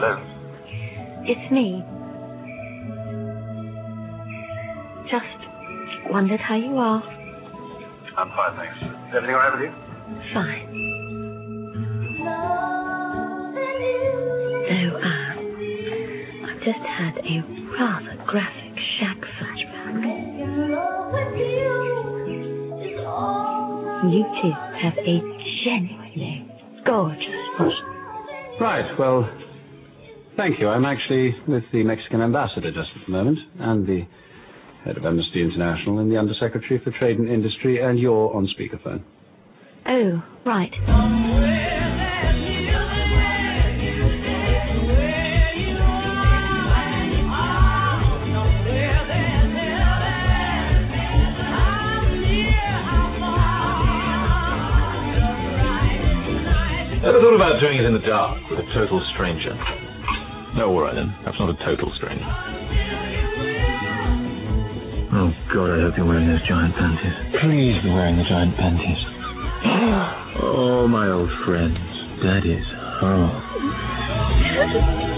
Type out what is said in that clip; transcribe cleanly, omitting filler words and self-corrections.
Hello? It's me. Just wondered how you are. I'm fine, thanks. Is everything all right with you? Fine. So, I've just had a rather graphic shack flashback. You two have a genuinely gorgeous spot. Right, well, thank you. I'm actually with the Mexican ambassador just at the moment, and the head of Amnesty International and the Undersecretary for Trade and Industry, and you're on speakerphone. Oh, right. Ever thought about doing it in the dark with a total stranger? No, all right then. That's not a total stranger. Oh, God, I hope you're wearing those giant panties. Please be wearing the giant panties. Oh, my old friends. That is home.